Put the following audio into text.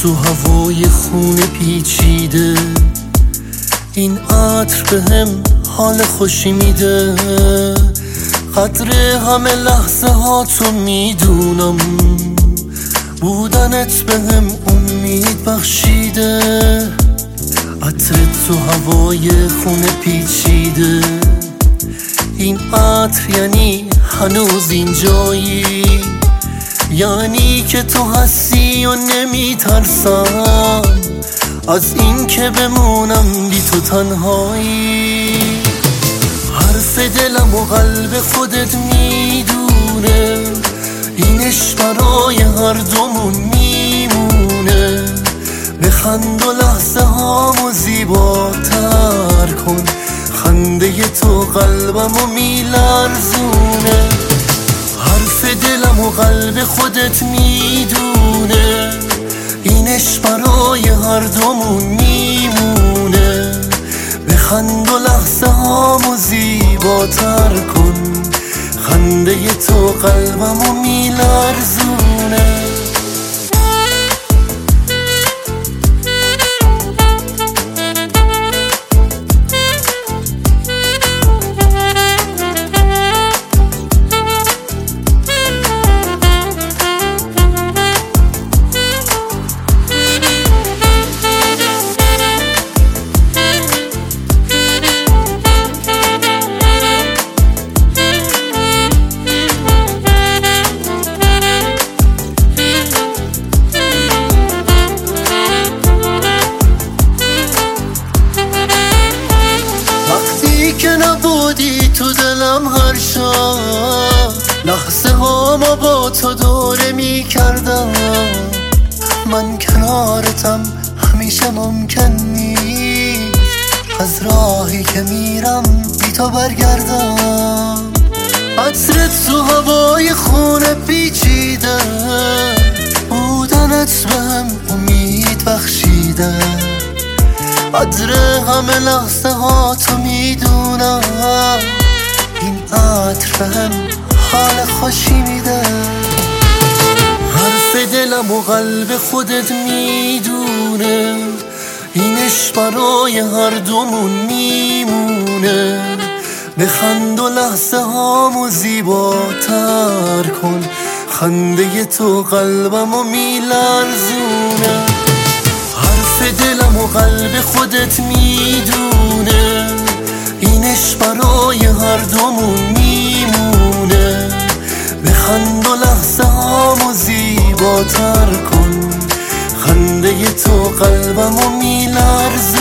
تو هوای خونه پیچیده، این عطر بهم حال خوشی میده. قدر همه لحظه ها تو میدونم، بودنت بهم امید بخشیده. عطر تو هوای خونه پیچیده، این عطر یعنی هنوز اینجایی، یعنی که تو هستی و نمیترسم از این که بمونم بی تو تنهایی. حرف دلم و قلب خودت میدونه، اینش برای هر دومون میمونه. بخند و لحظه هامو زیباتر کن، خنده تو قلبمو میلرزونه. حرف دلم و قلب خودت میدونه، اینش برای هر دومون میمونه. بخند و لحظه هامو زیباتر کن، خنده تو قلبمو میلرزونه. که نبودی تو دلم هر شب، لحظه هامو با تو دوره می کردم. من کنارتم همیشه ممکن نیست، از راهی که میرم بی تو برگردم. عطرت تو هوای خونه پیچیده، بودنت بهم امید بخشیده. قدر همه لحظه ها تو میدونم، این عطر بهم حال خوشی میده. حرف دلم و قلب خودت میدونه، اینش برای هر دومون میمونه. بخند و لحظه هامو زیباتر کن، خنده تو قلبمو میلرزونه. حرف دلم و قلب خودت میدونه، اینش برای هر دومون میمونه. بخند و لحظه هامو زیباتر کن، خنده تو قلبمو میلرزونه.